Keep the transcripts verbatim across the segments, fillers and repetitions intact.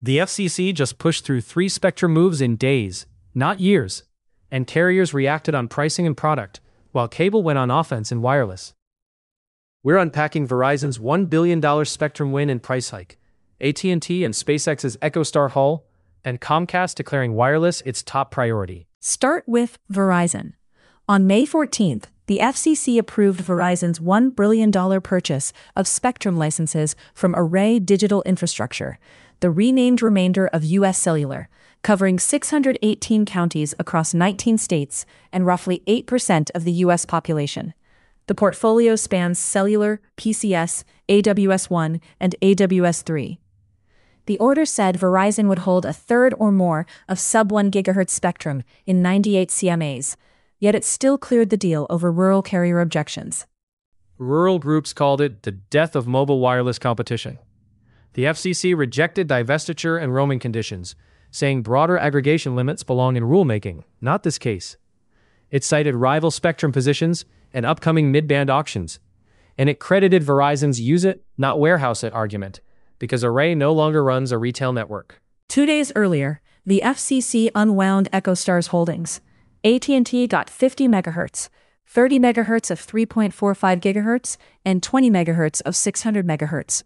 The F C C just pushed through three spectrum moves in days, not years, and carriers reacted on pricing and product, while cable went on offense in wireless. We're unpacking Verizon's one billion dollars spectrum win and price hike, A T and T and SpaceX's EchoStar haul, and Comcast declaring wireless its top priority. Start with Verizon. On May fourteenth, the F C C approved Verizon's one billion dollars purchase of spectrum licenses from Array Digital Infrastructure, the renamed remainder of U S Cellular, covering six hundred eighteen counties across nineteen states and roughly eight percent of the U S population. The portfolio spans cellular, P C S, A W S one, and A W S three. The order said Verizon would hold a third or more of sub one gigahertz spectrum in ninety-eight C M As, yet it still cleared the deal over rural carrier objections. Rural groups called it the death of mobile wireless competition. The F C C rejected divestiture and roaming conditions, saying broader aggregation limits belong in rulemaking, not this case. It cited rival spectrum positions and upcoming mid-band auctions, and it credited Verizon's use it, not warehouse it argument, because Array no longer runs a retail network. Two days earlier, the F C C unwound EchoStar's holdings. A T and T got fifty megahertz, thirty megahertz of three point four five gigahertz, and twenty megahertz of six hundred megahertz.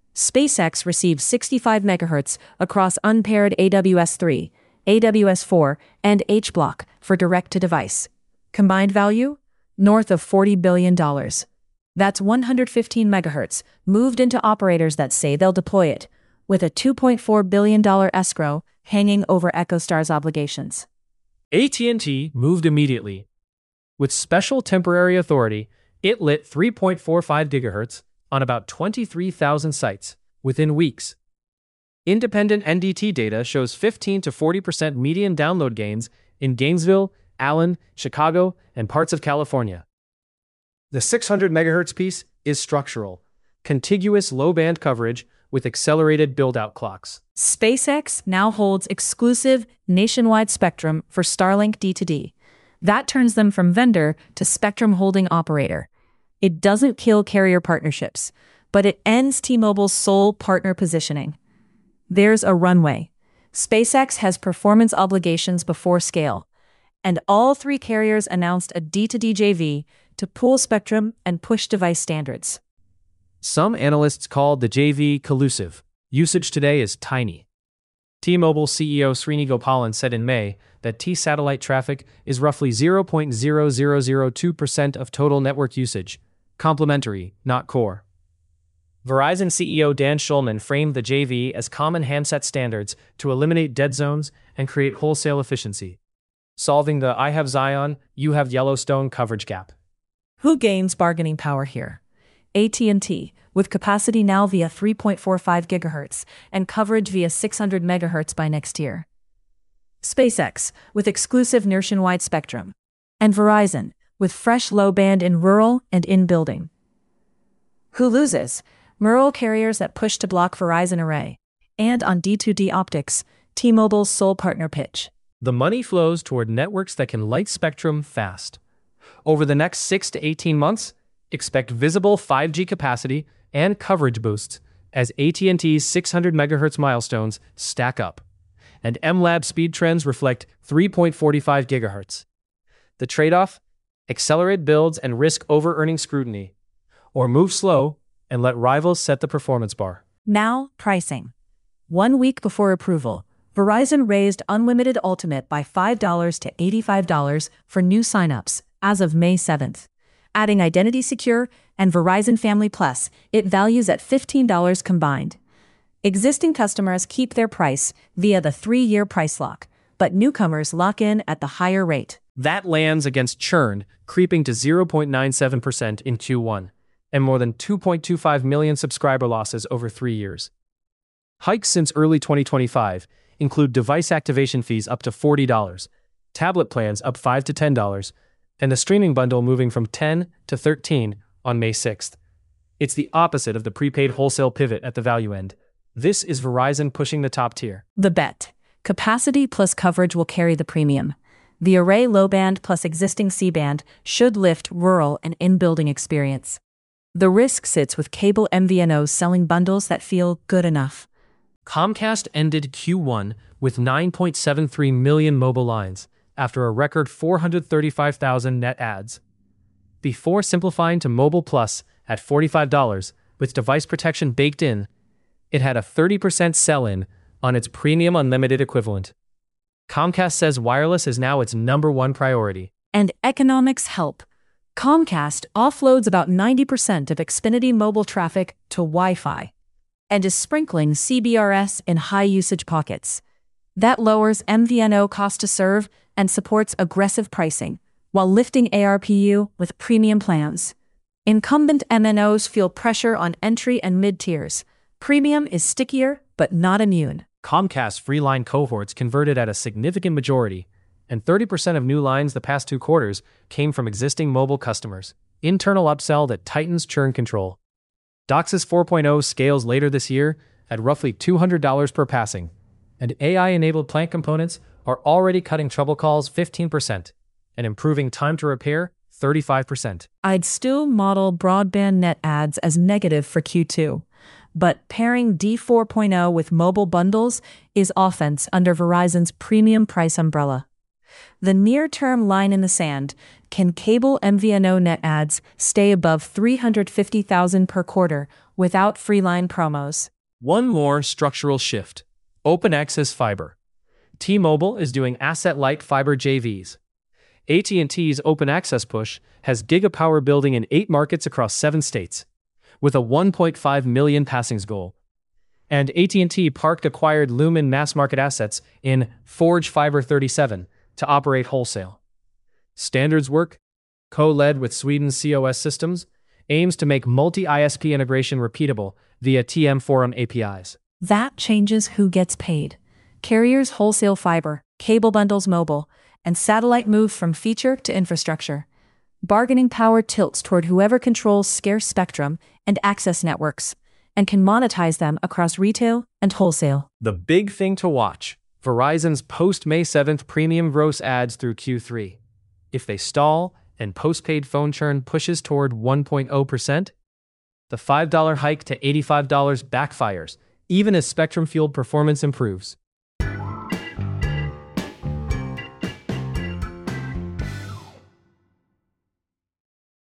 SpaceX received sixty-five megahertz across unpaired A W S three, A W S four, and H Block for direct-to-device. Combined value? North of forty billion dollars. That's one hundred fifteen megahertz moved into operators that say they'll deploy it, with a two point four billion dollars escrow hanging over EchoStar's obligations. A T and T moved immediately. With special temporary authority, it lit three point four five gigahertz on about twenty-three thousand sites within weeks. Independent N D T data shows fifteen to forty percent median download gains in Gainesville, Allen, Chicago, and parts of California. The six hundred megahertz piece is structural, contiguous low-band coverage with accelerated build-out clocks. SpaceX now holds exclusive nationwide spectrum for Starlink D two D. That turns them from vendor to spectrum holding operator. It doesn't kill carrier partnerships, but it ends T-Mobile's sole partner positioning. There's a runway. SpaceX has performance obligations before scale, and all three carriers announced a D two D J V to pool spectrum and push device standards. Some analysts called the J V collusive. Usage today is tiny. T-Mobile C E O Srini Gopalan said in May that T-satellite traffic is roughly zero point zero zero zero two percent of total network usage, complementary, not core. Verizon C E O Dan Schulman framed the J V as common handset standards to eliminate dead zones and create wholesale efficiency, solving the I have Zion, you have Yellowstone coverage gap. Who gains bargaining power here? A T and T, with capacity now via three point four five gigahertz and coverage via six hundred megahertz by next year. SpaceX, with exclusive nationwide spectrum. And Verizon, with fresh low band in rural and in-building. Who loses? Rural carriers that push to block Verizon Array. And on D two D optics, T-Mobile's sole partner pitch. The money flows toward networks that can light spectrum fast. Over the next six to eighteen months, expect visible five G capacity and coverage boosts as A T and T's six hundred megahertz milestones stack up, and M Lab speed trends reflect three point four five gigahertz. The trade-off? Accelerate builds and risk over-earning scrutiny, or move slow and let rivals set the performance bar. Now, pricing. One week before approval, Verizon raised Unlimited Ultimate by five dollars to eighty-five dollars for new signups as of May seventh. Adding Identity Secure and Verizon Family Plus, it values at fifteen dollars combined. Existing customers keep their price via the three-year price lock, but newcomers lock in at the higher rate. That lands against churn, creeping to zero point nine seven percent in Q one, and more than two point two five million subscriber losses over three years. Hikes since early twenty twenty-five include device activation fees up to forty dollars, tablet plans up five to ten dollars, and the streaming bundle moving from ten to thirteen on May sixth. It's the opposite of the prepaid wholesale pivot at the value end. This is Verizon pushing the top tier. The bet. Capacity plus coverage will carry the premium. The Array low-band plus existing C-band should lift rural and in-building experience. The risk sits with cable M V N Os selling bundles that feel good enough. Comcast ended Q one with nine point seven three million mobile lines after a record four hundred thirty-five thousand net adds. Before simplifying to Mobile Plus at forty-five dollars with device protection baked in, it had a thirty percent sell-in on its premium unlimited equivalent. Comcast says wireless is now its number one priority. And economics help. Comcast offloads about ninety percent of Xfinity mobile traffic to Wi-Fi and is sprinkling C B R S in high-usage pockets. That lowers M V N O cost to serve and supports aggressive pricing, while lifting A R P U with premium plans. Incumbent M N Os feel pressure on entry and mid-tiers. Premium is stickier, but not immune. Comcast free line cohorts converted at a significant majority, and thirty percent of new lines the past two quarters came from existing mobile customers. Internal upsell that tightens churn control. DOCSIS four point oh scales later this year at roughly two hundred dollars per passing, and A I-enabled plant components are already cutting trouble calls fifteen percent and improving time to repair thirty-five percent. I'd still model broadband net adds as negative for Q two, but pairing D four point oh with mobile bundles is offense under Verizon's premium price umbrella. The near-term line in the sand: can cable M V N O net adds stay above three hundred fifty thousand per quarter without free line promos? One more structural shift: open access fiber. T-Mobile is doing asset-light fiber J Vs. A T and T's open access push has Gigapower building in eight markets across seven states, with a one point five million passings goal. And A T and T Parked acquired Lumen mass market assets in Forge Fiber thirty-seven to operate wholesale. Standards work, co-led with Sweden's C O S Systems, aims to make multi-I S P integration repeatable via T M Forum A P Is. That changes who gets paid. Carriers wholesale fiber, cable bundles mobile, and satellite move from feature to infrastructure. Bargaining power tilts toward whoever controls scarce spectrum and access networks, and can monetize them across retail and wholesale. The big thing to watch: Verizon's post-May seventh premium gross adds through Q three. If they stall and postpaid phone churn pushes toward one point zero percent, the five dollar hike to eighty-five dollars backfires, even as Spectrum-fueled performance improves.